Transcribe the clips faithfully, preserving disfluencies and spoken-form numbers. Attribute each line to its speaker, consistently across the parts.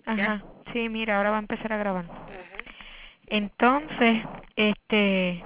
Speaker 1: Ajá, sí, mira, ahora va a empezar a grabar.
Speaker 2: Ajá.
Speaker 1: Entonces, este,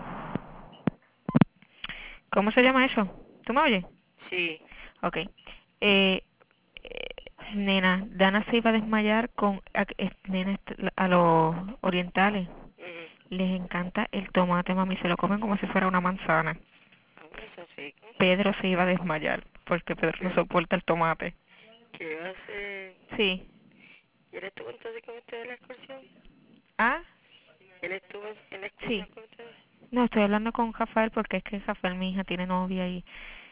Speaker 1: ¿cómo se llama eso? ¿Tú me oyes?
Speaker 2: Sí.
Speaker 1: Ok. Eh, eh, nena, Dana se iba a desmayar con, a, eh, nena, est- a los orientales.
Speaker 2: Ujú.
Speaker 1: Les encanta el tomate, mami, se lo comen como si fuera una manzana.
Speaker 2: Ah, bueno, eso es rico.
Speaker 1: Pedro se iba a desmayar porque Pedro no
Speaker 2: ¿Qué,
Speaker 1: soporta el tomate.
Speaker 2: qué va a hacer?
Speaker 1: Sí.
Speaker 2: ¿Y él estuvo entonces con ustedes en la excursión?
Speaker 1: Ah,
Speaker 2: ¿Él estuvo en la excursión
Speaker 1: sí.
Speaker 2: con ustedes?
Speaker 1: No, estoy hablando con Rafael porque es que Rafael, mi hija, tiene novia y...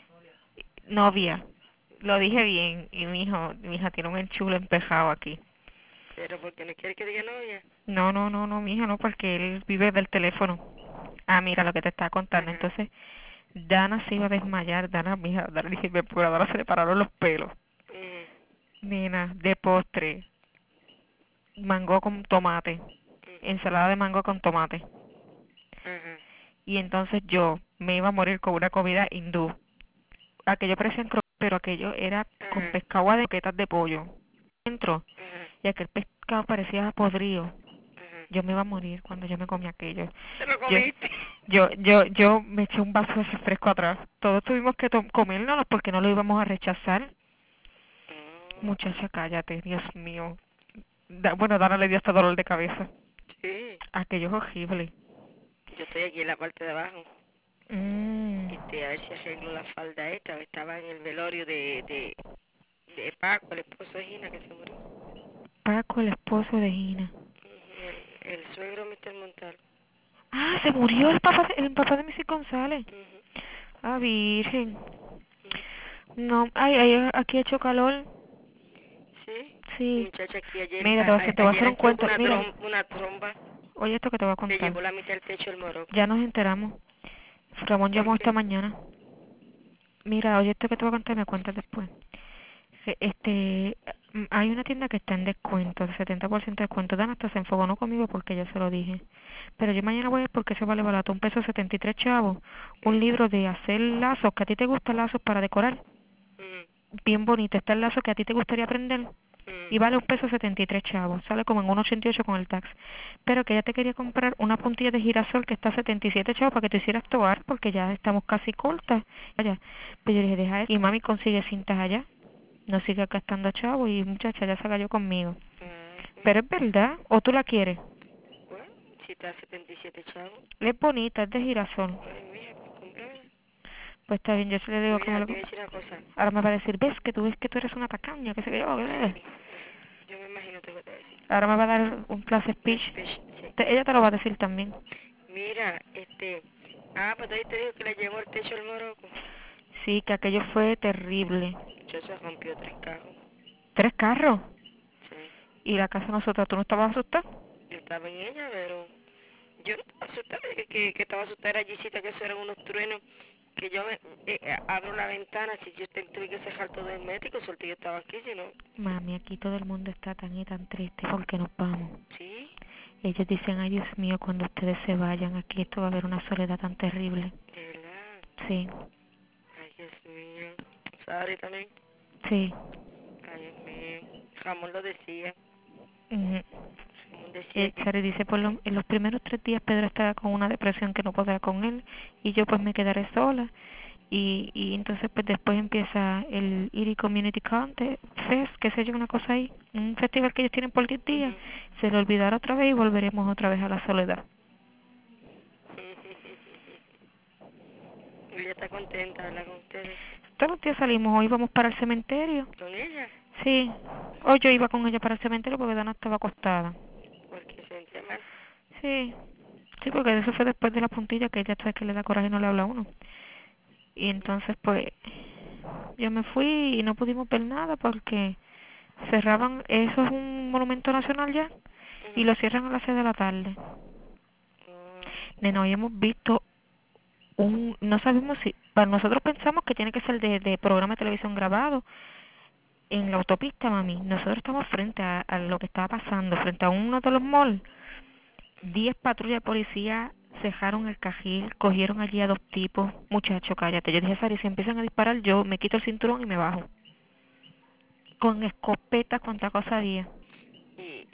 Speaker 1: Novia. Lo dije bien. Y mi hijo, mi hija tiene un enchulo empejado aquí.
Speaker 2: ¿Pero porque no quiere que diga novia?
Speaker 1: No, no, no, no, mi hija, no, porque él vive del teléfono. Ah, mira lo que te estaba contando.
Speaker 2: Ajá.
Speaker 1: Entonces, Dana se iba a desmayar. Dana, mi hija, Dana, dije, me puedo, Dana se le pararon los pelos.
Speaker 2: Ujú.
Speaker 1: Nena, de postre, mango con tomate.
Speaker 2: Ujú.
Speaker 1: Ensalada de mango con tomate.
Speaker 2: Ajá.
Speaker 1: Y entonces yo me iba a morir con una comida hindú. Aquello parecía croquetas, pero aquello era con
Speaker 2: Ajá.
Speaker 1: pescado de croquetas de pollo dentro.
Speaker 2: Ajá.
Speaker 1: Y aquel pescado parecía podrido.
Speaker 2: Ajá.
Speaker 1: Yo me iba a morir cuando yo me comí aquello.
Speaker 2: ¿Te lo
Speaker 1: Yo,
Speaker 2: comiste?
Speaker 1: yo, yo, yo me eché un vaso de refresco atrás. Todos tuvimos que comérnoslo porque no lo íbamos a rechazar.
Speaker 2: Oh,
Speaker 1: Muchacha, cállate, Dios mío. Da, bueno, Dana le dio hasta dolor de cabeza.
Speaker 2: sí.
Speaker 1: Aquello es horrible.
Speaker 2: Yo estoy aquí en la parte de abajo.
Speaker 1: Mmm.
Speaker 2: Este, a ver si arreglo la falda esta. Estaba en el velorio de, de, de Paco, el esposo de Gina, que se murió.
Speaker 1: Paco, el esposo de Gina.
Speaker 2: Ujú. El, el suegro míster Montal.
Speaker 1: Ah, se murió el papá de, el papá de Missy González.
Speaker 2: Ujú.
Speaker 1: Ah, virgen.
Speaker 2: Ujú.
Speaker 1: No, ay, ay, aquí ha hecho calor.
Speaker 2: Sí.
Speaker 1: Sí.
Speaker 2: Muchacha, aquí ayer,
Speaker 1: Mira, te
Speaker 2: a,
Speaker 1: voy a
Speaker 2: a,
Speaker 1: hacer, te voy a
Speaker 2: ayer
Speaker 1: hacer un
Speaker 2: entró
Speaker 1: cuento.
Speaker 2: una,
Speaker 1: Mira,
Speaker 2: trom, una tromba.
Speaker 1: oye esto que te voy a
Speaker 2: Se
Speaker 1: contar.
Speaker 2: llevó la mitad del techo del moroco.
Speaker 1: Ya nos enteramos. Ramón
Speaker 2: ¿Por
Speaker 1: llamó esta
Speaker 2: qué?
Speaker 1: mañana. Mira, oye esto que te voy a contar y me cuentas después. Que, Este, mm, hay una tienda que está en descuento, el setenta por ciento de descuento. Dan hasta se enfogonó conmigo porque ya se lo dije. Pero yo mañana voy a ir porque se vale barato, un peso setenta y tres chavos. Un
Speaker 2: ¿Qué?
Speaker 1: libro de hacer lazos, que a ti te gustan lazos para decorar.
Speaker 2: Mm,
Speaker 1: Bien bonito, está el lazo que a ti te gustaría aprender.
Speaker 2: mm,
Speaker 1: Y vale un peso setenta y tres chavos, sale como en uno ochenta y ocho con el tax. Pero que ella te quería comprar una puntilla de girasol que está a setenta y siete chavos para que tú hicieras toar, porque ya estamos casi cortas. Allá. Pero yo le dije, deja eso. Y mami consigue cintas allá. No sigue gastando chavos y muchacha ya se cayó conmigo.
Speaker 2: ah, pues,
Speaker 1: Pero es verdad, o tú la quieres.
Speaker 2: bueno, si está a setenta y siete chavos.
Speaker 1: Es bonita, es de girasol.
Speaker 2: Ay, mija, pues cómprame.
Speaker 1: Pues está bien, yo se le digo que me
Speaker 2: Mira,
Speaker 1: lo
Speaker 2: te voy a
Speaker 1: compre.
Speaker 2: decir una cosa.
Speaker 1: Ahora me va a decir, ves que tú ves que tú eres una tacaña, que sé que yo.
Speaker 2: Sí, yo me imagino que te voy a decir.
Speaker 1: Ahora me va a dar un clase
Speaker 2: Un
Speaker 1: speech.
Speaker 2: speech, sí.
Speaker 1: Te- ella te lo va a decir también.
Speaker 2: Mira, este... Ah, pues ahí te digo que le llevó el techo al moroco.
Speaker 1: Sí, que aquello fue terrible.
Speaker 2: Yo se rompió tres cajos.
Speaker 1: Tres carros.
Speaker 2: Sí.
Speaker 1: Y la casa de nosotros, ¿tú no estabas asustada?
Speaker 2: Yo estaba en ella, pero... Yo no estaba asustada, que, que, que estaba asustada era Gisita, que eso eran unos truenos. Que yo me, eh, eh, abro la ventana, si yo te- tuve que cerrar todo el médico, suerte yo estaba aquí, si no...
Speaker 1: Mami, aquí todo el mundo está tan y tan triste porque nos vamos.
Speaker 2: Sí,
Speaker 1: Ellos dicen, ay Dios mío, cuando ustedes se vayan, aquí esto va a haber una soledad tan terrible.
Speaker 2: de verdad.
Speaker 1: Sí,
Speaker 2: Ay, Dios mío. Sari también.
Speaker 1: sí.
Speaker 2: Ay, Dios mío. Ramón lo decía.
Speaker 1: Ujú.
Speaker 2: Ramón decía
Speaker 1: Eh,
Speaker 2: que...
Speaker 1: Sari dice, por lo- en los primeros tres días Pedro estará con una depresión que no podrá con él y yo pues me quedaré sola. Y, y entonces pues después empieza el Erie Community Contest Fest, qué sé yo, una cosa ahí, un festival que ellos tienen por diez días.
Speaker 2: Ujú.
Speaker 1: Se lo olvidará otra vez y volveremos otra vez a la soledad.
Speaker 2: Ella está contenta, habla con ustedes.
Speaker 1: Todos los días salimos, hoy vamos para el cementerio.
Speaker 2: ¿Con ella?
Speaker 1: Sí, hoy yo iba con ella para el cementerio porque Dana estaba acostada.
Speaker 2: Porque se sentía mal.
Speaker 1: Sí, sí, porque eso fue después de la puntilla que ella sabe que le da coraje y no le habla a uno. Y entonces pues yo me fui y no pudimos ver nada porque cerraban, eso es un monumento nacional ya, y
Speaker 2: Ujú.
Speaker 1: lo cierran a las seis de la tarde.
Speaker 2: Oh,
Speaker 1: Nena, hoy hemos visto un, no sabemos si, para nosotros pensamos que tiene que ser de, de programa de televisión grabado en la autopista, mami. Nosotros estamos frente a, a lo que estaba pasando, frente a uno de los malls. Diez patrullas de policía cejaron el cajil, cogieron allí a dos tipos. Muchacho, cállate. Yo dije, Sari, si empiezan a disparar, yo me quito el cinturón y me bajo. Con escopetas, cuánta cosa había.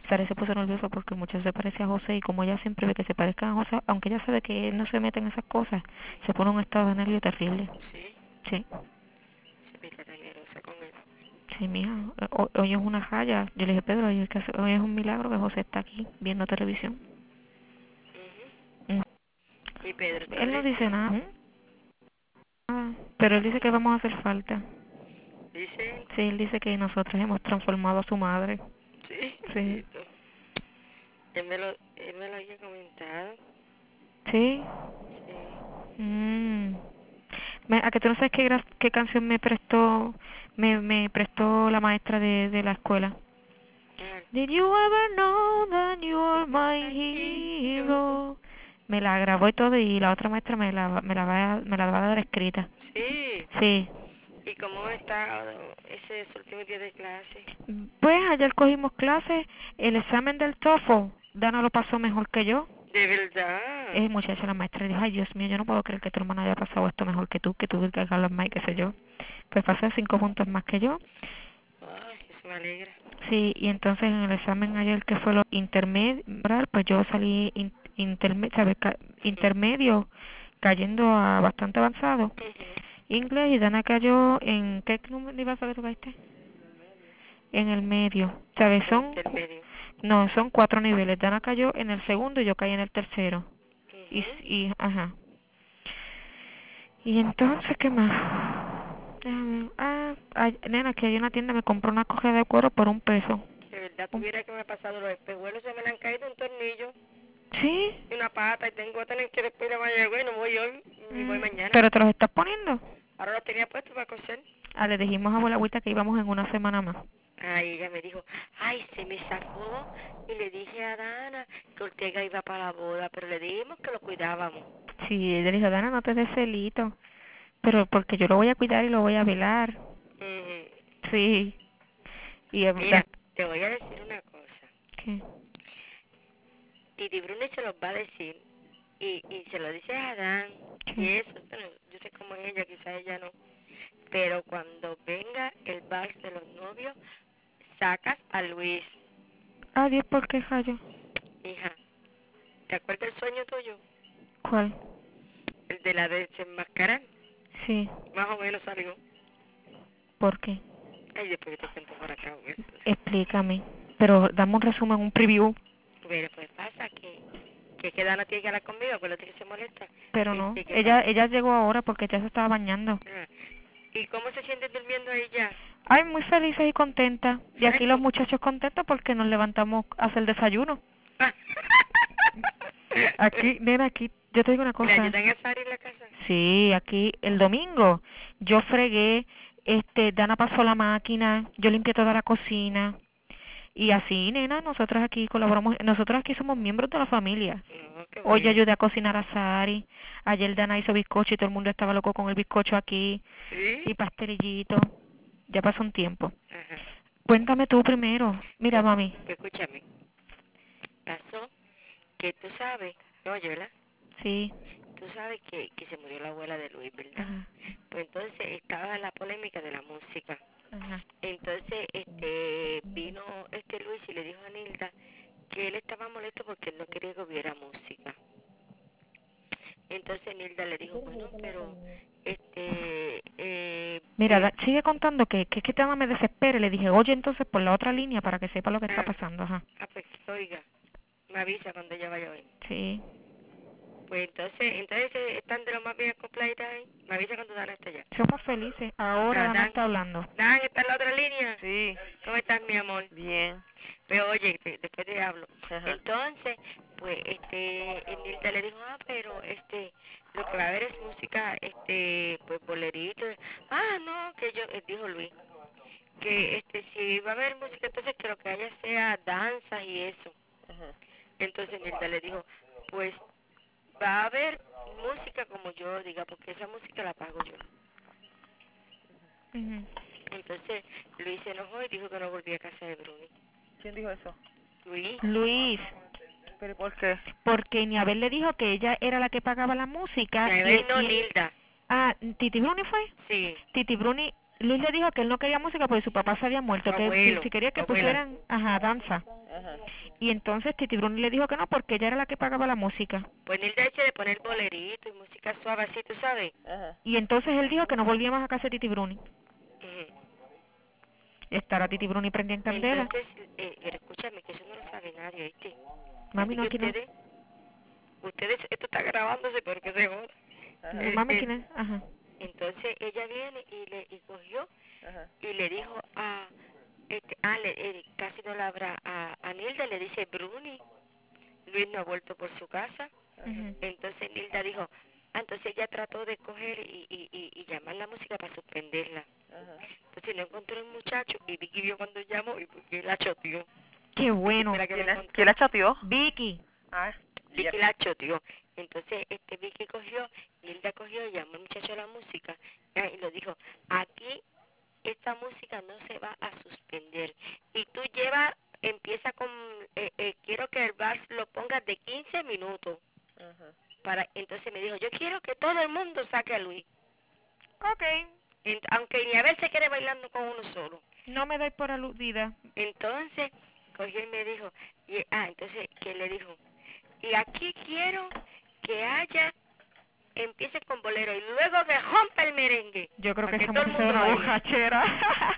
Speaker 1: Sara se puso nerviosa porque el muchacho se parece a José y como ella siempre ve que se parezcan a José, aunque ella sabe que él no se mete en esas cosas, se pone en un estado de nervio terrible.
Speaker 2: Sí,
Speaker 1: Sí,
Speaker 2: se pica tan nerviosa con él.
Speaker 1: sí, mija, ho- hoy es una raya. Yo le dije, Pedro, hoy es, que hace- hoy es un milagro que José está aquí viendo televisión.
Speaker 2: Ujú.
Speaker 1: Mm.
Speaker 2: Y Pedro está
Speaker 1: Él no
Speaker 2: listo.
Speaker 1: dice nada, nada, pero él dice que vamos a hacer falta.
Speaker 2: Dice él.
Speaker 1: Sí, él dice que nosotros hemos transformado a su madre.
Speaker 2: Sí,
Speaker 1: Sí.
Speaker 2: bendito. Él me lo, él me lo había comentado.
Speaker 1: Sí.
Speaker 2: Sí.
Speaker 1: Mm. Me- ¿A que tú no sabes qué, gra- qué canción me prestó me, me prestó la maestra de, de la escuela?
Speaker 2: Ah,
Speaker 1: Did you ever know that you are my hero? Me la grabó y todo y la otra maestra me la me la va a- me la va a dar escrita.
Speaker 2: sí.
Speaker 1: Sí.
Speaker 2: ¿Y cómo está ese último día de clase?
Speaker 1: Pues ayer cogimos clases, el examen del TOEFL, Dana lo pasó mejor que yo.
Speaker 2: De verdad.
Speaker 1: El muchacho, la maestra dijo, ay Dios mío, yo no puedo creer que tu hermana haya pasado esto mejor que tú, que tú que hablas más y qué sé yo. Pues pasó cinco puntos más que yo.
Speaker 2: Ay, eso me alegra.
Speaker 1: Sí, y entonces en el examen ayer que fue lo intermedio, pues yo salí in, interme, ¿sabes? Ca- intermedio, cayendo a bastante avanzado.
Speaker 2: Ujú.
Speaker 1: Inglés y Dana cayó en, ¿qué número ibas a que tú caíste? En el medio, ¿sabes? Son, cu-
Speaker 2: Intermedio.
Speaker 1: no, son cuatro niveles. Dana cayó en el segundo y yo caí en el tercero. Y, s-
Speaker 2: Ujú.
Speaker 1: y ajá. Y entonces, ¿qué más? Déjame- Ah, ay, nena, que hay una tienda, me compró una cogida de cuero por un peso.
Speaker 2: De verdad,
Speaker 1: Un-
Speaker 2: tuviera que me ha pasado los espejuelos, se me le han caído un tornillo
Speaker 1: ¿Sí?
Speaker 2: y una pata y tengo que tener que después ir a Mayagüez, no voy hoy ni voy
Speaker 1: Mm,
Speaker 2: mañana.
Speaker 1: ¿Pero te los estás poniendo?
Speaker 2: Ahora los tenía puestos para coser.
Speaker 1: Ah, le dijimos a abuela Agüita que íbamos en una semana más.
Speaker 2: Ay, ella me dijo, ay, se me zafó y le dije a Dana que Ortega iba para la boda, pero le dijimos que lo cuidábamos.
Speaker 1: Sí, le dijo, Dana, no te des celito. Pero porque yo lo voy a cuidar y lo voy a velar.
Speaker 2: Ujú.
Speaker 1: Sí. Y, eh,
Speaker 2: Mira,
Speaker 1: da-
Speaker 2: te voy a decir una cosa.
Speaker 1: ¿qué?
Speaker 2: Titi Bruni se los va a decir y, y se lo dice a Adán y
Speaker 1: ¿Qué?
Speaker 2: eso, bueno, yo sé cómo es ella, quizá ella no, pero cuando venga el vals de los novios, sacas a Luis,
Speaker 1: Ah, Dios, ¿por qué, Jayo?
Speaker 2: hija. ¿Te acuerdas el sueño tuyo?
Speaker 1: ¿Cuál?
Speaker 2: El de la desenmascarar,
Speaker 1: Sí.
Speaker 2: más o menos salió.
Speaker 1: ¿Por qué?
Speaker 2: Ay, después yo te cuento por acá. Eso.
Speaker 1: Explícame. Pero dame un resumen, un preview.
Speaker 2: Pero pues pasa que, que, que Dana tiene que hablar conmigo, acuérdate que se molesta.
Speaker 1: Pero no.
Speaker 2: Este, ¿qué
Speaker 1: Ella
Speaker 2: pasa?
Speaker 1: ella llegó ahora porque ya se estaba bañando.
Speaker 2: Ah, ¿y cómo se siente durmiendo ahí ya?
Speaker 1: Ay, muy felices y contentas. Y aquí los
Speaker 2: Ay,
Speaker 1: muchachos contentos porque nos levantamos a hacer desayuno. Aquí, nena, aquí, yo te digo una
Speaker 2: ¿Le
Speaker 1: cosa.
Speaker 2: ayudan a Sari en la casa?
Speaker 1: Sí, aquí el domingo yo fregué, este, Dana pasó la máquina, yo limpié toda la cocina. Y así, nena, nosotros aquí colaboramos, nosotros aquí somos miembros de la familia.
Speaker 2: No, qué
Speaker 1: Hoy yo
Speaker 2: bueno.
Speaker 1: ayudé a cocinar a Sari, ayer Dana hizo bizcocho y todo el mundo estaba loco con el bizcocho aquí, y
Speaker 2: ¿Sí?
Speaker 1: pastelillito. Ya pasó un tiempo.
Speaker 2: Ajá.
Speaker 1: Cuéntame tú primero. Mira,
Speaker 2: Pues,
Speaker 1: mami.
Speaker 2: pues escúchame. Pasó que tú sabes, no, oye, ¿verdad?
Speaker 1: Sí.
Speaker 2: Tú sabes que, que se murió la abuela de Luis, ¿verdad?
Speaker 1: Ajá.
Speaker 2: Pues entonces estaba la polémica de la música.
Speaker 1: Ajá.
Speaker 2: Entonces, este, vino este Luis y le dijo a Nilda que él estaba molesto porque él no quería que hubiera música. Entonces Nilda le dijo, bueno, pero, este, eh,
Speaker 1: Mira,
Speaker 2: eh,
Speaker 1: da- sigue contando que que, que te me desespere. Le dije, oye, entonces por la otra línea para que sepa lo que está
Speaker 2: ah,
Speaker 1: pasando. Ajá.
Speaker 2: ah, pues, oiga, me avisa cuando ella vaya hoy.
Speaker 1: Sí.
Speaker 2: Pues entonces, entonces eh, están de lo más bien acopladitas ahí. Me avisa cuando Dan esté allá.
Speaker 1: Somos felices. Ahora
Speaker 2: Ah,
Speaker 1: Dana
Speaker 2: Dan,
Speaker 1: está hablando.
Speaker 2: Dan, ¿está en la otra línea?
Speaker 3: Sí,
Speaker 2: ¿Cómo estás, mi amor?
Speaker 3: bien.
Speaker 2: Pero oye, te- después te hablo.
Speaker 3: Ajá.
Speaker 2: Entonces, pues, este, eh, Nilda le dijo, ah, pero, este, lo que va a haber es música, este, pues, bolerito. Ah, no, que yo, eh, dijo Luis, que, este, si va a haber música, entonces que lo que haya sea danza y eso.
Speaker 3: Ajá.
Speaker 2: Entonces Nilda le dijo, pues, va a haber música como yo diga, porque esa música la pago yo.
Speaker 1: Ujú.
Speaker 2: Entonces Luis se enojó y dijo que no volvía a casa de Bruni.
Speaker 3: ¿Quién dijo eso?
Speaker 2: Luis,
Speaker 1: Luis,
Speaker 3: ¿Pero por qué?
Speaker 1: porque Niabel le dijo que ella era la que pagaba la música.
Speaker 2: a
Speaker 1: y,
Speaker 2: ver, no,
Speaker 1: y-
Speaker 2: Nilda.
Speaker 1: ah, Titi Bruni fue.
Speaker 2: Sí,
Speaker 1: Titi Bruni, Luis le dijo que él no quería música porque su papá se había muerto, que
Speaker 2: Abuelo,
Speaker 1: si, si quería que
Speaker 2: abuela.
Speaker 1: pusieran, ajá, danza.
Speaker 3: Ajá.
Speaker 1: Y entonces Titi Bruni le dijo que no porque ella era la que pagaba la música.
Speaker 2: Pues Nilda dice de poner bolerito y música suave así, ¿tú sabes?
Speaker 3: Ajá.
Speaker 1: Y entonces él dijo que no volvía más a casa de Titi Bruni.
Speaker 2: Ujú.
Speaker 1: Estará Titi Bruni prendida en candela.
Speaker 2: Entonces, eh, pero escúchame, que eso no lo sabe nadie, ¿viste?
Speaker 1: Mami,
Speaker 2: Así
Speaker 1: no,
Speaker 2: que
Speaker 1: aquí no.
Speaker 2: ustedes, ustedes, esto está grabándose porque se joda.
Speaker 3: Ajá.
Speaker 2: Eh,
Speaker 1: Mami,
Speaker 2: eh,
Speaker 1: ¿quién es? Ajá.
Speaker 2: Entonces ella viene y le y cogió
Speaker 3: Ajá.
Speaker 2: y le dijo a, este, ah, le, eh, casi no la habrá a, a Nilda, le dice Bruni, Luis no ha vuelto por su casa.
Speaker 1: Ujú.
Speaker 2: Entonces Nilda dijo, ah, entonces ella trató de coger y, y, y, y llamar la música para suspenderla.
Speaker 3: Ajá.
Speaker 2: Entonces no encontró el muchacho y Vicky vio cuando llamó y porque la choteó.
Speaker 1: Qué bueno.
Speaker 2: Espera que no
Speaker 3: ¿Quién, es-
Speaker 2: encontró.
Speaker 3: ¿Quién la chateó?
Speaker 1: Vicky.
Speaker 3: Ah, ya.
Speaker 2: Vicky la choteó. Entonces este Vicky cogió, Nilda cogió y llamó al muchacho a la música ah, y lo dijo, aquí esta música no se va a suspender. Y tú llevas, empieza con, eh, eh, quiero que el vals lo pongas de quince minutos.
Speaker 3: Ajá.
Speaker 2: Para, entonces me dijo, yo quiero que todo el mundo saque a Luis.
Speaker 1: Ok.
Speaker 2: Ent- aunque ni a veces se quede bailando con uno solo.
Speaker 1: No me doy por aludida.
Speaker 2: Entonces, cogió y me dijo, y, ah, entonces, que le dijo, y aquí quiero que haya, empiece con bolero y luego que rompa el merengue.
Speaker 1: Yo creo
Speaker 2: para
Speaker 1: que esa
Speaker 2: todo el
Speaker 1: muchacha es
Speaker 2: mundo
Speaker 1: una
Speaker 2: baile.
Speaker 1: borrachera.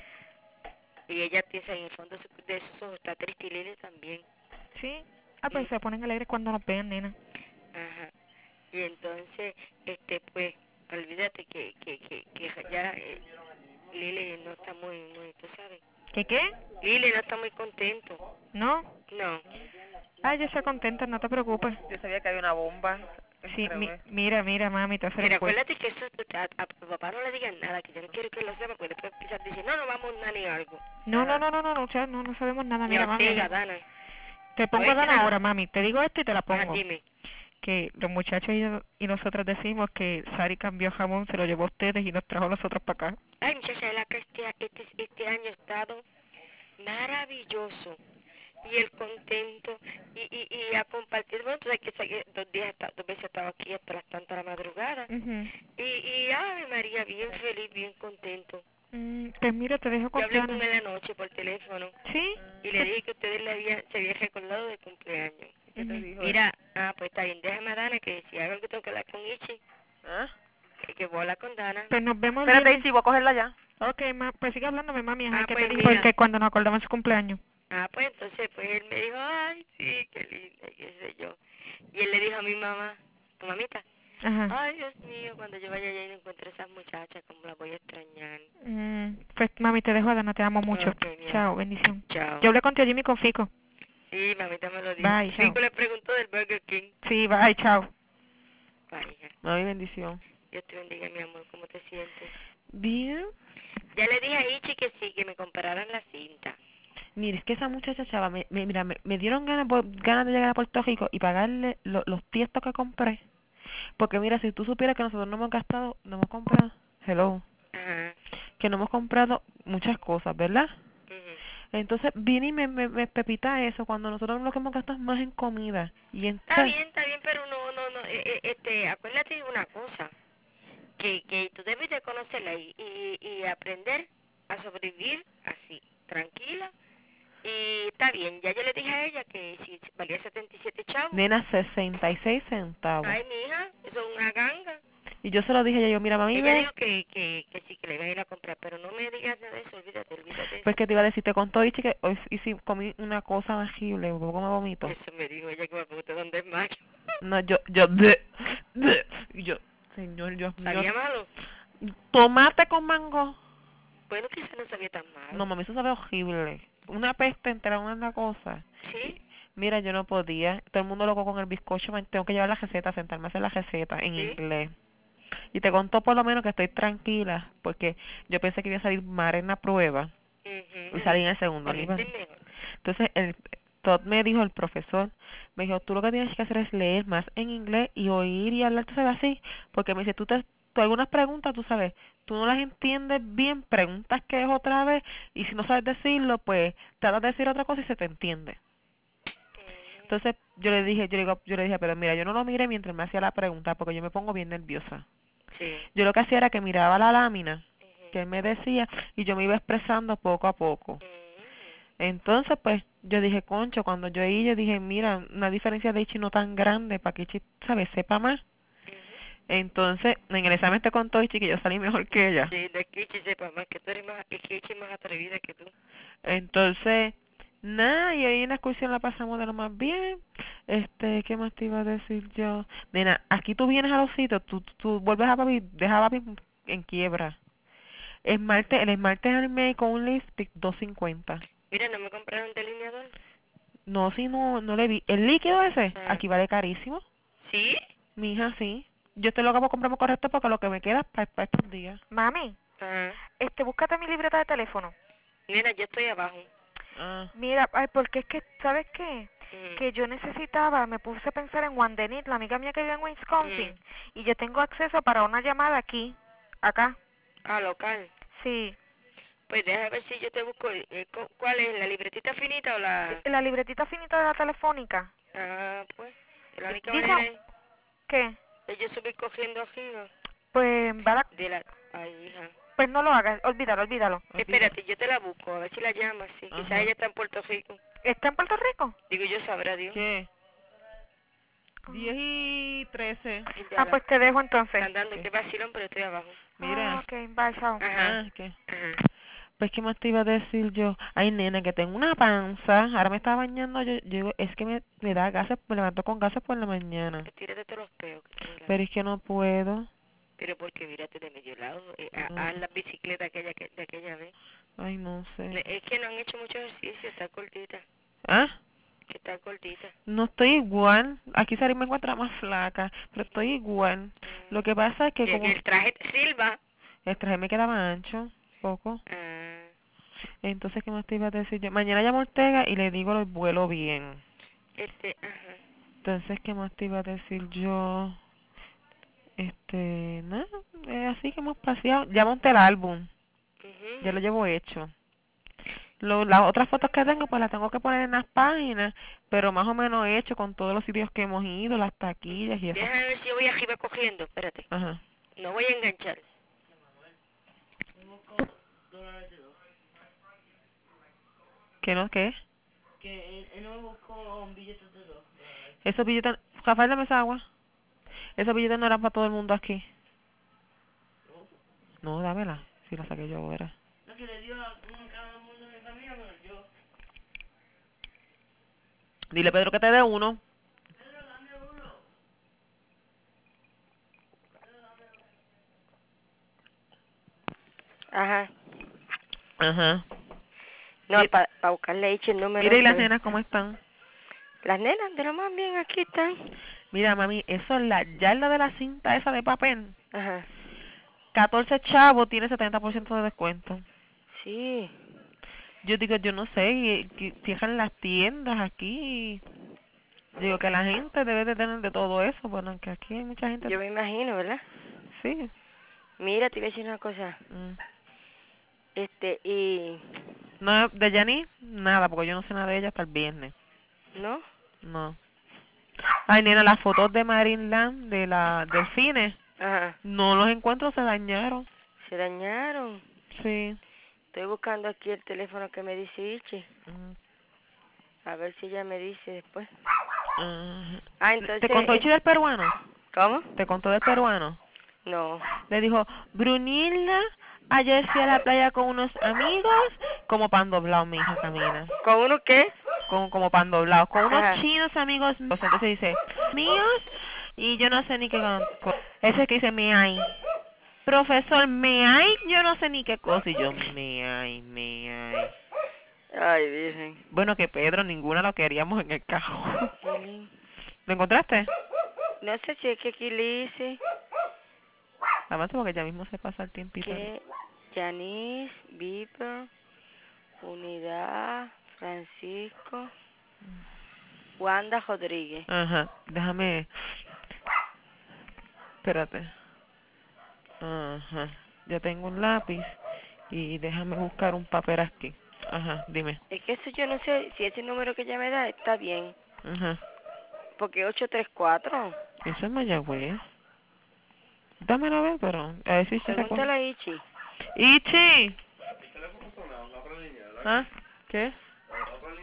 Speaker 2: Y ella piensa en el fondo de su- de sus ojos, está triste y Lili también.
Speaker 1: Sí. Ah, pues
Speaker 2: Mm.
Speaker 1: se ponen alegres cuando nos vean, nena.
Speaker 2: Ajá. Y entonces, este, pues, olvídate que, que, que, que ya eh, Lili no está muy, muy, tú sabes.
Speaker 1: ¿Qué qué?
Speaker 2: Lili no está muy contento.
Speaker 1: ¿No?
Speaker 2: No.
Speaker 1: Ah, yo estoy contenta, no te preocupes.
Speaker 3: Yo sabía que había una bomba.
Speaker 1: Sí,
Speaker 3: entre
Speaker 1: mi-
Speaker 3: ustedes.
Speaker 1: mira, mira, mami, te hacer
Speaker 2: Pero
Speaker 1: un cuento.
Speaker 2: acuérdate que eso a, a tu papá no le digan nada, que yo no quiero que lo sepa, porque después quizás dice, no, no vamos a ni algo.
Speaker 1: No, no,
Speaker 3: Ajá.
Speaker 1: no, no, no, no, cha- no, no sabemos nada.
Speaker 2: Ni
Speaker 1: Mira, mami,
Speaker 2: Ortega, Dana.
Speaker 1: te pongo a
Speaker 2: Oye,
Speaker 1: Dan
Speaker 2: ah,
Speaker 1: ahora, mami. Te digo esto y te la
Speaker 2: Ajá,
Speaker 1: pongo.
Speaker 2: dime.
Speaker 1: Que los muchachos y, yo- y nosotras decimos que Sari cambió jamón, se lo llevó a ustedes y nos trajo a nosotros para acá.
Speaker 2: Ay, muchacha, la que este, este, este año ha estado maravilloso. Y el contento, y, y, y a compartir, bueno, tú sabes que saqué dos días, hasta- dos veces he estado aquí hasta las tantas de la madrugada.
Speaker 1: Ujú.
Speaker 2: Y, y, ay, María, bien feliz, bien contento.
Speaker 1: Mm, pues mira, te dejo
Speaker 2: Yo
Speaker 1: con
Speaker 2: hablé
Speaker 1: Dan.
Speaker 2: con él anoche por teléfono
Speaker 1: ¿Sí?
Speaker 2: y le dije que ustedes le habían, se habían recordado de cumpleaños.
Speaker 3: ¿Qué te
Speaker 1: Ujú.
Speaker 3: dijo?
Speaker 2: Mira, ah, pues está bien, déjame a Dana que si hay algo que tengo que hablar con Ichi,
Speaker 3: ¿Ah?
Speaker 2: que, que voy a hablar con Dana.
Speaker 1: Pues nos vemos el
Speaker 3: Espérate,
Speaker 1: viernes.
Speaker 3: Daisy, voy a cogerla ya.
Speaker 1: Ok, ma, pues sigue hablándome, mami. Ajá,
Speaker 2: Ah,
Speaker 1: ¿qué
Speaker 2: pues
Speaker 1: te dijo
Speaker 2: mira.
Speaker 1: el que cuando nos acordamos de su cumpleaños?
Speaker 2: Ah, pues entonces, pues él me dijo, ay, sí, qué linda, y qué sé yo. Y él le dijo a mi mamá, a mamita,
Speaker 1: Ajá.
Speaker 2: ay, Dios mío, cuando yo vaya allá y no encuentre a esas muchachas, cómo las voy a extrañar.
Speaker 1: Mm, pues mami, te dejo, Dana, te amo mucho.
Speaker 2: Ok, mi
Speaker 1: Chao,
Speaker 2: amor.
Speaker 1: bendición.
Speaker 2: Chao.
Speaker 1: Yo hablé con tío Jimmy y con Fico.
Speaker 2: Sí, mamita me lo dijo.
Speaker 1: Bye, chao.
Speaker 2: Fico le preguntó del Burger King.
Speaker 1: Sí, bye, chao.
Speaker 2: Vaya,
Speaker 3: Mami, bendición.
Speaker 2: Dios te bendiga, mi amor, ¿cómo te sientes?
Speaker 3: Bien.
Speaker 2: Ya le dije a Ichi que sí, que me compararan la cinta.
Speaker 3: Mira, es que esa muchacha, chava, me, me- mira, me, me dieron ganas, por- ganas de llegar a Puerto Rico y pagarle lo- los tiestos que compré. Porque mira, si tú supieras que nosotros no hemos gastado, no hemos comprado, hello,
Speaker 2: Ajá.
Speaker 3: que no hemos comprado muchas cosas, ¿verdad?
Speaker 2: Ujú.
Speaker 3: Entonces vine y me, me, me pepita eso, cuando nosotros lo que hemos gastado es más en comida. Y en
Speaker 2: Está bien, está bien, pero no, no, no, eh, eh, este, acuérdate de una cosa, que, que tú debes de conocerla y, y, y aprender a sobrevivir así, tranquila. Y está bien, ya yo le dije a ella que si valía setenta y siete chavos.
Speaker 3: Nena, sesenta y seis centavos.
Speaker 2: Ay, mija, eso es una ganga.
Speaker 3: Y yo se lo dije a ella, yo, mira, mami,
Speaker 2: Ella
Speaker 3: ve,
Speaker 2: dijo que, que, que sí, que le iba a ir a comprar, pero no me digas nada de eso, olvídate, olvídate de
Speaker 3: pues
Speaker 2: eso.
Speaker 3: que te iba a decir, te contó Ichi que hoy y si comí una cosa horrible, un poco me vomito.
Speaker 2: Eso me dijo ella que me preguntó dónde es mayo.
Speaker 3: No, yo, yo, bleh, bleh. Y yo, señor, Dios mío.
Speaker 2: ¿Sabía malo?
Speaker 3: Tomate con mango.
Speaker 2: Bueno, quizás no sabía tan malo.
Speaker 3: No, mami, eso sabe horrible. Una peste entera, una cosa.
Speaker 2: ¿Sí?
Speaker 3: Mira, yo no podía. Todo el mundo loco con el bizcocho. Me tengo que llevar la receta, sentarme a hacer la receta en
Speaker 2: ¿Sí?
Speaker 3: inglés. Y te contó por lo menos que estoy tranquila, porque yo pensé que iba a salir mal en la prueba
Speaker 2: Ujú.
Speaker 3: y salí en el segundo
Speaker 2: Saliste
Speaker 3: nivel.
Speaker 2: mejor.
Speaker 3: Entonces, el Todd me dijo, el profesor, me dijo, tú lo que tienes que hacer es leer más en inglés y oír y hablar, tú sabes, así. Porque me dice, tú, te, tú algunas preguntas, tú sabes, tú no las entiendes bien, preguntas qué es otra vez, y si no sabes decirlo, pues tratas de decir otra cosa y se te entiende. Entonces, yo le dije, yo le digo, yo le dije, pero mira, yo no lo miré mientras me hacía la pregunta, porque yo me pongo bien nerviosa.
Speaker 2: Sí.
Speaker 3: Yo lo que hacía era que miraba la lámina
Speaker 2: Ujú.
Speaker 3: que él me decía y yo me iba expresando poco a poco.
Speaker 2: Ujú.
Speaker 3: Entonces, pues, yo dije, concho, cuando yo oí, yo dije, mira, una diferencia de Ichi no tan grande para que Ichi, ¿sabes?, sepa más. Entonces, en el examen te contó Ichi que yo salí mejor que ella.
Speaker 2: Sí, de que Ichi sepa más, que tú eres más, es que Ichi es más atrevida que tú.
Speaker 3: Entonces, nada, y ahí en la excursión la pasamos de lo más bien. Este, ¿qué más te iba a decir yo? Nena, aquí tú vienes a los sitios, tú, tú, tú vuelves a papi, deja a papi en quiebra. Esmalte, el esmalte anime con un lipstick dos cincuenta.
Speaker 2: Mira, ¿no me compraron delineador?
Speaker 3: No, si no, no le vi. El líquido ese,
Speaker 2: Ah,
Speaker 3: aquí vale carísimo.
Speaker 2: ¿sí?
Speaker 3: Mija, sí. Yo estoy loca por comprarme correcto porque lo que me queda es para estos días.
Speaker 1: Mami,
Speaker 2: Ajá.
Speaker 1: este, búscate mi libreta de teléfono.
Speaker 2: Mira, yo estoy abajo.
Speaker 3: Ah,
Speaker 1: Mira, ay, porque es que, ¿sabes qué?
Speaker 2: Mm,
Speaker 1: Que yo necesitaba, me puse a pensar en Wandenit, la amiga mía que vive en Wisconsin, y yo tengo acceso para una llamada aquí, acá,
Speaker 2: Ah, local.
Speaker 1: sí.
Speaker 2: Pues déjame ver si yo te busco. eh, cu- ¿Cuál es? ¿La libretita finita o la...?
Speaker 1: La libretita finita de la telefónica.
Speaker 2: Ah, pues. La única
Speaker 1: Dice,
Speaker 2: manera es
Speaker 1: ¿qué?
Speaker 2: de yo subir cogiendo arriba.
Speaker 1: Pues, va la-
Speaker 2: De la... Ay, hija.
Speaker 1: pues no lo hagas, olvídalo, olvídalo.
Speaker 3: olvídalo.
Speaker 2: Espérate, yo te la busco, a ver si la llamas, sí. Quizás
Speaker 3: Ajá.
Speaker 2: ella está en Puerto Rico.
Speaker 1: ¿Está en Puerto Rico?
Speaker 2: Digo, yo sabrá Dios.
Speaker 3: ¿Qué? diez y trece.
Speaker 1: Ah, pues te dejo entonces.
Speaker 2: Están dando,
Speaker 3: ¿Qué?
Speaker 2: qué vacilón, pero estoy abajo.
Speaker 3: Mira.
Speaker 1: Ah, ok, bye, chao.
Speaker 2: Ajá.
Speaker 3: Ah, ¿qué?
Speaker 2: Ajá.
Speaker 3: Pues, ¿qué más te iba a decir yo? Ay, nena, que tengo una panza. Ahora me estaba bañando. Yo, yo digo, es que me, me da gases, me levanto con gases por la mañana.
Speaker 2: Que tírate todos los peos que tienes.
Speaker 3: Pero es que no puedo.
Speaker 2: Pero porque mírate de medio lado. Eh, ha-
Speaker 3: No.
Speaker 2: haz la bicicleta aquella que, de aquella vez.
Speaker 3: Ay, no sé.
Speaker 2: Es que no han hecho mucho ejercicio, está cortita.
Speaker 3: ¿Ah?
Speaker 2: Que está cortita.
Speaker 3: No estoy igual. Aquí Sari me encuentra más flaca, pero estoy igual. Lo que pasa es que
Speaker 2: Que,
Speaker 3: como
Speaker 2: que el traje Silva.
Speaker 3: el traje me quedaba ancho, poco.
Speaker 2: Ah,
Speaker 3: Entonces, ¿qué más te iba a decir yo? Mañana llamo a Ortega y le digo el vuelo bien.
Speaker 2: este, ajá.
Speaker 3: Entonces, ¿qué más te iba a decir yo? Este, nada, es así que hemos paseado. Ya monté el álbum,
Speaker 2: Ujú.
Speaker 3: ya lo llevo hecho. Lo, las otras fotos que tengo, pues las tengo que poner en las páginas, pero más o menos hecho con todos los sitios que hemos ido, las taquillas y eso.
Speaker 2: Déjame ver si yo voy arriba cogiendo, espérate.
Speaker 3: Ajá.
Speaker 2: No voy a enganchar.
Speaker 3: ¿Qué no? ¿Qué?
Speaker 2: Que él no me buscó un billete de dos.
Speaker 3: Esos billetes, Rafael, dame esa agua. Esos billetes no eran para todo el mundo aquí. No, dámela, si la saqué yo ahora.
Speaker 2: No, que le dio a uno a cada uno de la familia, pero yo.
Speaker 3: Dile Pedro que te dé uno.
Speaker 2: Ajá.
Speaker 3: Ajá.
Speaker 2: No,
Speaker 3: Y-
Speaker 2: para pa buscarle ahí el número.
Speaker 3: Mira, ¿y las
Speaker 2: ese.
Speaker 3: nenas cómo están?
Speaker 2: Las nenas de lo más bien aquí están.
Speaker 3: Mira, mami, eso es la yarda de la cinta esa de papel.
Speaker 2: Ajá.
Speaker 3: catorce chavos tiene setenta por ciento de descuento.
Speaker 2: Sí.
Speaker 3: Yo digo, yo no sé, y, que cierran las tiendas aquí. Digo que la gente debe de tener de todo eso, bueno, que aquí hay mucha gente.
Speaker 2: Yo me imagino, ¿verdad?
Speaker 3: Sí.
Speaker 2: Mira, te voy a decir una cosa.
Speaker 3: Mm.
Speaker 2: Este, y...
Speaker 3: No, de Yanni, nada, porque yo no sé nada de ella hasta el viernes.
Speaker 2: ¿No?
Speaker 3: No. Ay, nena, las fotos de Marineland, de la del cine,
Speaker 2: Ajá.
Speaker 3: no los encuentro, se dañaron.
Speaker 2: Se dañaron.
Speaker 3: Sí.
Speaker 2: Estoy buscando aquí el teléfono que me dice Ichi.
Speaker 3: Mm.
Speaker 2: A ver si ella me dice después.
Speaker 3: Ajá.
Speaker 2: Ah, entonces...
Speaker 3: ¿Te contó Ichi del peruano?
Speaker 2: ¿Cómo?
Speaker 3: ¿Te contó del peruano?
Speaker 2: No.
Speaker 3: Le dijo, Brunilda, ayer fui a la playa con unos amigos, como pan doblado, mi hija camina.
Speaker 2: ¿Con uno qué?
Speaker 3: Como, como pan doblado, con unos
Speaker 2: Ajá.
Speaker 3: chinos amigos míos. Entonces dice, míos, y yo no sé ni qué... con- con- Ese que dice, me hay. Profesor, me hay, yo no sé ni qué cosa. Y yo, me hay, me hay.
Speaker 2: Ay, virgen.
Speaker 3: Bueno, que Pedro, ninguna lo queríamos en el cajón.
Speaker 2: Qué lindo.
Speaker 3: ¿Lo encontraste?
Speaker 2: No sé si es que aquí le dice
Speaker 3: Avanza porque ya mismo se pasa el tiempito.
Speaker 2: que Janice, Viper, Unidad, Francisco, Wanda Rodríguez.
Speaker 3: Ajá, déjame... Espérate. Ajá, ya tengo un lápiz y déjame buscar un papel aquí. Ajá, dime.
Speaker 2: Es que eso yo no sé si ese número que ella me da está bien.
Speaker 3: Ajá,
Speaker 2: Porque ocho tres cuatro.
Speaker 3: eso es Mayagüez. Dámelo a ver, pero a ver si se
Speaker 2: Pregúntale
Speaker 3: recuerda.
Speaker 2: a Ichi.
Speaker 3: ¡Ichi! ¿Ah? ¿Qué?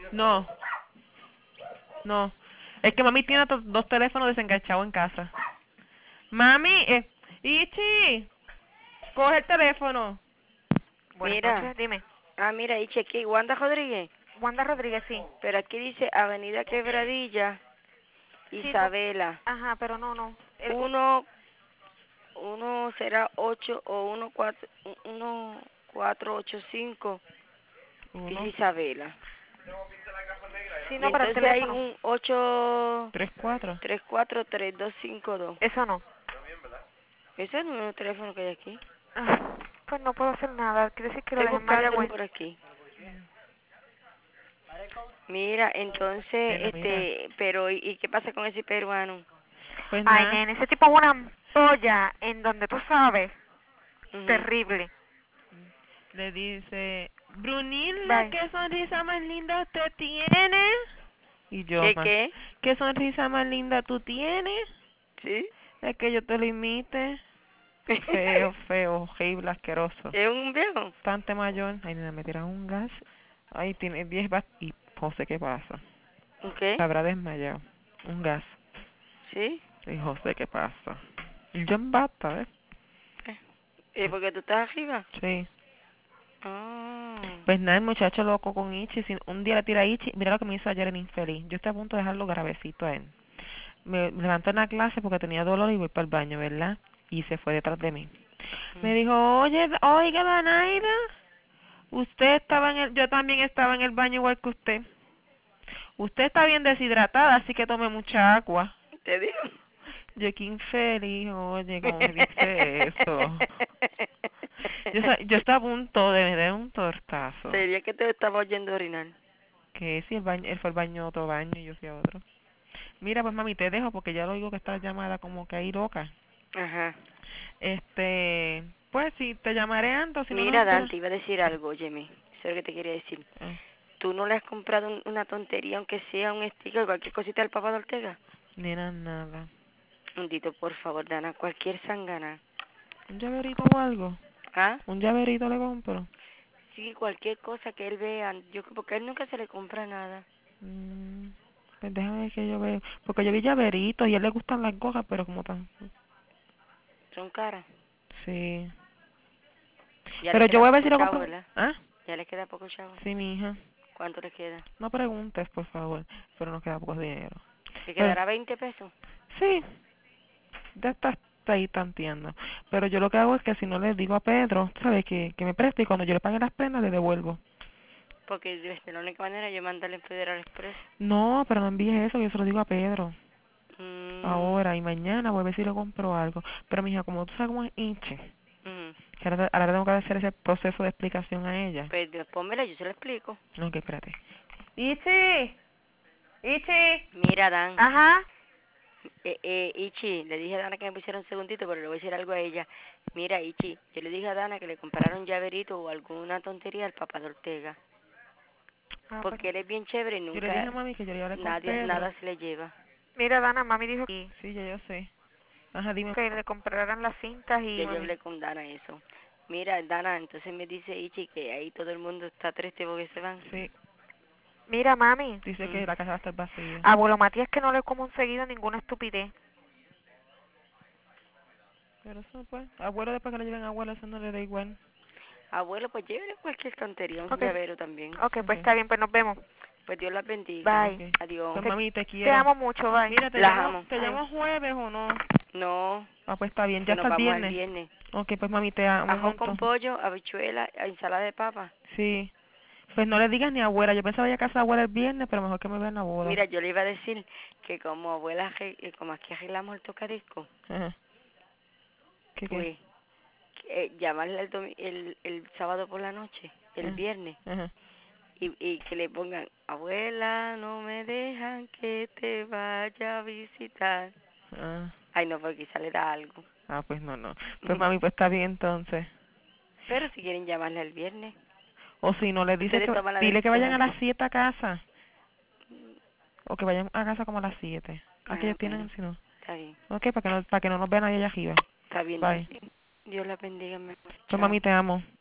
Speaker 3: No, no. Es que mami tiene to- dos teléfonos desenganchados en casa. Mami, eh, Ichi, coge el teléfono.
Speaker 1: Buenas
Speaker 2: Mira.
Speaker 1: noches, dime.
Speaker 2: Ah, mira, ahí chequeé. Wanda Rodríguez.
Speaker 1: Wanda Rodríguez, sí.
Speaker 2: Pero aquí dice Avenida Quebradilla,
Speaker 1: Sí, no-
Speaker 2: Isabela.
Speaker 1: Ajá, pero no, no. El-
Speaker 2: Uno, uno será ocho o uno cuatro, uno cuatro ocho cinco. Dice
Speaker 3: Uno,
Speaker 2: Isabela.
Speaker 1: sí,
Speaker 2: Y
Speaker 1: no, para el
Speaker 2: entonces hay
Speaker 1: teléfono.
Speaker 2: un ocho
Speaker 3: tres, cuatro.
Speaker 2: tres cuatro tres dos cinco dos.
Speaker 1: Eso no.
Speaker 2: Ese es el número de teléfono que hay aquí.
Speaker 1: Ah, pues no puedo hacer nada. Quiere decir que lo
Speaker 2: Estoy
Speaker 1: dejé en
Speaker 2: buscándolo
Speaker 1: Mayagüez.
Speaker 2: por aquí. Mira, entonces,
Speaker 3: Nena,
Speaker 2: este, pero ¿y, y qué pasa con ese peruano?
Speaker 3: Pues
Speaker 1: Ay,
Speaker 3: nada.
Speaker 1: nene, ese tipo es una ampolla en donde tú sabes.
Speaker 2: Ujú.
Speaker 1: Terrible.
Speaker 3: Le dice, Brunilda,
Speaker 1: Bye.
Speaker 3: qué sonrisa más linda usted tiene. Y yo,
Speaker 2: ¿Qué,
Speaker 3: ma,
Speaker 2: qué?
Speaker 3: ¿qué sonrisa más linda tú tienes?
Speaker 2: ¿Sí?
Speaker 3: Es que yo te lo imite. Feo, feo, horrible, asqueroso.
Speaker 2: ¿Es un viejo?
Speaker 3: Bastante mayor. Ay, nena, me tiran un gas. Ay, tiene diez bast... Y José, ¿qué pasa?
Speaker 2: ¿Un qué?
Speaker 3: Se habrá desmayado. Un gas.
Speaker 2: ¿Sí?
Speaker 3: Y José, ¿qué pasa? Y yo en bata, ¿eh?
Speaker 2: ¿Y porque tú estás arriba?
Speaker 3: Sí.
Speaker 2: Ah.
Speaker 3: Pues nada, el muchacho loco con Ichi. Si un día le tira a Ichi, mira lo que me hizo ayer el infeliz. Yo estoy a punto de dejarlo gravecito a él. Me me levanté en la clase porque tenía dolor y voy para el baño, ¿verdad? Y se fue detrás de mí. Me dijo, oye, oiga, Danaida, usted estaba en el, yo también estaba en el baño igual que usted. Usted está bien deshidratada, así que tome mucha agua.
Speaker 2: ¿Te digo?
Speaker 3: Yo, qué infeliz, oye, ¿cómo me dice eso? Yo, sa- yo estaba a punto de meter un tortazo.
Speaker 2: Sería que te estaba oyendo orinar.
Speaker 3: Que si el baño, él fue al baño a otro baño y yo fui a otro. Mira, pues mami, te dejo porque ya lo digo que está llamada como que ahí loca.
Speaker 2: Ajá.
Speaker 3: Este, pues sí, te llamaré antes, si no nos
Speaker 2: Mira,
Speaker 3: enteras.
Speaker 2: Dante, iba a decir algo, óyeme. Eso es lo que te quería decir.
Speaker 3: Ah,
Speaker 2: ¿Tú no le has comprado un- una tontería, aunque sea un sticker o cualquier cosita al papá de Ortega?
Speaker 3: nena, nada.
Speaker 2: Un dito, por favor, Dana, cualquier sangana.
Speaker 3: ¿Un llaverito o algo?
Speaker 2: ¿Ah?
Speaker 3: ¿Un llaverito le compro?
Speaker 2: Sí, cualquier cosa que él vea. Yo, porque a él nunca se le compra nada.
Speaker 3: Mm, pues déjame ver que yo veo. Porque yo vi llaveritos y a él le gustan las gorras, pero como tan...
Speaker 2: Son caras.
Speaker 3: Sí.
Speaker 2: Ya
Speaker 3: Pero
Speaker 2: le
Speaker 3: yo
Speaker 2: queda
Speaker 3: voy a ver si
Speaker 2: poco
Speaker 3: lo
Speaker 2: chavo,
Speaker 3: compro.
Speaker 2: ¿verdad?
Speaker 3: ¿Ah?
Speaker 2: Ya le queda poco chavo.
Speaker 3: Sí, mi hija.
Speaker 2: ¿Cuánto le queda?
Speaker 3: No preguntes, por favor. Pero nos queda poco dinero.
Speaker 2: ¿Le
Speaker 3: Pero,
Speaker 2: quedará veinte pesos?
Speaker 3: sí, ya está, está ahí tanteando. Pero yo lo que hago es que si no le digo a Pedro, ¿sabes? Que, que me preste y cuando yo le pague las prendas le devuelvo.
Speaker 2: Porque de la única manera yo mandarle en Federal Express.
Speaker 3: No, pero no envíes eso, yo se lo digo a Pedro.
Speaker 2: Mm,
Speaker 3: Ahora y mañana voy a ver si le compro algo. Pero mija, como tú sabes cómo es hinche,
Speaker 2: mm.
Speaker 3: que ahora, ahora tengo que hacer ese proceso de explicación a ella.
Speaker 2: Pues Dios, pónmela, yo se lo explico.
Speaker 3: Ok, espérate. Ichi, Ichi.
Speaker 2: Mira, Dan.
Speaker 1: Ajá.
Speaker 2: Eh, eh, Ichi, le dije a Dana que me pusiera un segundito, pero le voy a decir algo a ella. Mira, Ichi, yo le dije a Dana que le compraron llaverito o alguna tontería al papá de Ortega.
Speaker 1: Ah, pues,
Speaker 2: Porque él es bien chévere y
Speaker 3: Yo le dije a
Speaker 2: nunca,
Speaker 3: mami que yo le iba a hablar con
Speaker 2: nadie,
Speaker 3: Pedro.
Speaker 2: nada se le lleva.
Speaker 1: mira, Dana, mami dijo que,
Speaker 3: Sí, ya yo sé. Ajá, dime.
Speaker 1: que le compraran las cintas y...
Speaker 2: Ya yo hablé con Dana eso. Mira, Dana, entonces me dice Ichi que ahí todo el mundo está triste porque se van.
Speaker 3: Sí,
Speaker 1: Mira, mami,
Speaker 3: dice
Speaker 2: Mm.
Speaker 3: que la casa va a estar vacía.
Speaker 1: abuelo Matías que no le he conseguido ninguna estupidez.
Speaker 3: Pero eso pues, abuelo después que le lleven a abuelo, eso no le da igual.
Speaker 2: Abuelo, pues llévele cualquier tontería, un
Speaker 1: Ok.
Speaker 2: llavero también.
Speaker 1: Ok, pues
Speaker 3: Ok.
Speaker 1: está bien, pues nos vemos.
Speaker 2: Pues Dios las bendiga.
Speaker 1: Bye.
Speaker 3: Ok.
Speaker 2: Adiós.
Speaker 3: Pues
Speaker 1: Te-
Speaker 3: mami, te
Speaker 1: Te
Speaker 3: quiero.
Speaker 1: amo mucho, bye.
Speaker 3: Mira, te
Speaker 2: Las
Speaker 3: llamo,
Speaker 2: amo.
Speaker 3: te
Speaker 1: Ay.
Speaker 3: llamo jueves o no.
Speaker 2: No,
Speaker 3: Ah, pues está bien,
Speaker 2: que
Speaker 3: ya
Speaker 2: nos
Speaker 3: hasta el
Speaker 2: vamos el
Speaker 3: viernes.
Speaker 2: viernes.
Speaker 3: Ok, pues mami, te amo un
Speaker 2: Ajón con
Speaker 3: montón.
Speaker 2: pollo, habichuela, ensalada de papa.
Speaker 3: Sí. Pues no le digas ni a abuela. Yo pensaba ir a casa de abuela el viernes, pero mejor que me vean la boda.
Speaker 2: Mira, yo le iba a decir que como abuela, arre- eh, como aquí arreglamos el tocadisco,
Speaker 3: Ajá. ¿Qué qué?
Speaker 2: pues eh, llamarle el, domi- el, el sábado por la noche, el
Speaker 3: Ah,
Speaker 2: viernes,
Speaker 3: Ajá.
Speaker 2: y, y que le pongan, abuela, no me dejan que te vaya a visitar.
Speaker 3: Ah.
Speaker 2: Ay, no, porque quizá le da algo.
Speaker 3: Ah, pues no, no. Pues mami, pues está bien entonces.
Speaker 2: Pero si quieren llamarle el viernes,
Speaker 3: O si no, le dices
Speaker 2: ustedes
Speaker 3: que,
Speaker 2: toman la
Speaker 3: dile que vayan a
Speaker 2: decisión.
Speaker 3: las siete a casa. O que vayan a casa como a las siete. Ah, que
Speaker 2: Ah,
Speaker 3: ellos tienen,
Speaker 2: bueno,
Speaker 3: si no.
Speaker 2: está bien,
Speaker 3: Ok, para que no, para que no nos vean ahí allá arriba.
Speaker 2: está bien.
Speaker 3: Bye.
Speaker 2: Dios la bendiga, mi amor.
Speaker 3: Pues
Speaker 2: Chao.
Speaker 3: mami, te amo.